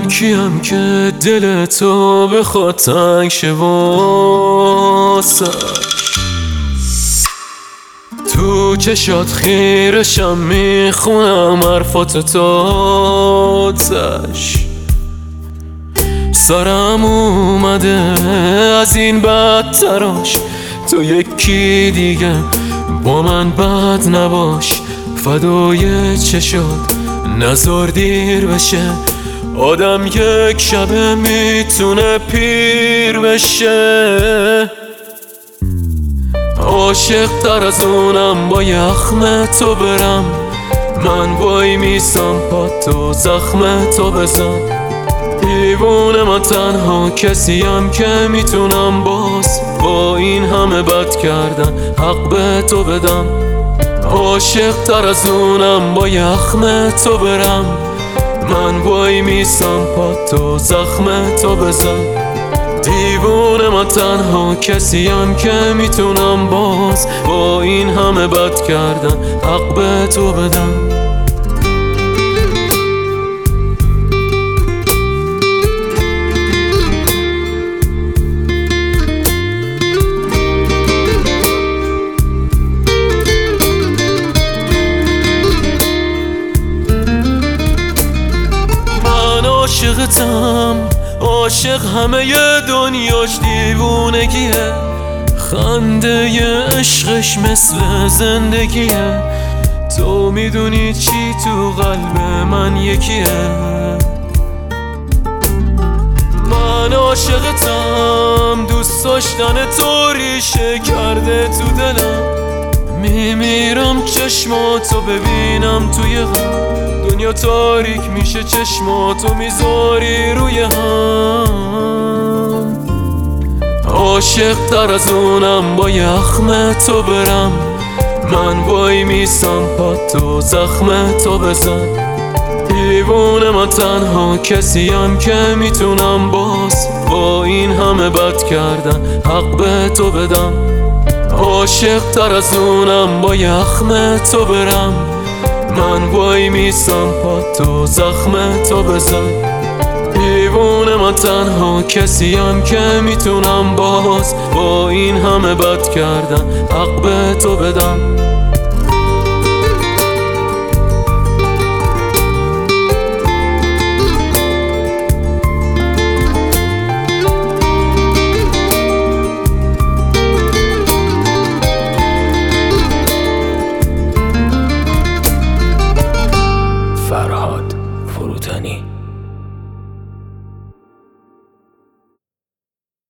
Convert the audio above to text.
کیم که دل تو بخواد تنگ شه واسش؟ تو چشات خیرشم میخونم حرفات تازش. سرم اومده از این بدتراش، تو یکی دیگه با من بد نباش. فدای چشات نذار دیر بشه، آدم یک شبه میتونه پیر بشه. عاشق تر از اونم با یخم تو برم، من وای میسم پاتو زخم تو بزن. دیوونه من تنها کسیم که میتونم باز با این همه بد کردن حق به تو بدم. عاشق تر از اونم با یخم تو برم، من وای میسم پاتو زخم تو بزن. دیوونه من تنها کسیم که میتونم باز با این همه بد کردن حق به تو بدم. عاشقتم، عاشق همه ی دنیاش دیوونگیه، خنده ی عشقش مثل زندگیه. تو میدونی چی تو قلب من یکیه. من عاشقتم، دوست داشتن تو ریشه کرده تو دلم. میمیرم چشماتو ببینم توی غم، دنیا تاریک میشه چشماتو میذاری روی هم. عاشق تر از اونم با یخم تو برم، من وای میسم پاتو زخم تو بزن. دیوونه من تنها کسیم که میتونم باز با این همه بد کردن حق به تو بدم. عاشق تر از اونم با یخم تو برم، من وای میسم پاتو زخم تو بزن. دیوونه من تنها کسیم که میتونم باز با این همه بد کردن حق به تو بدم.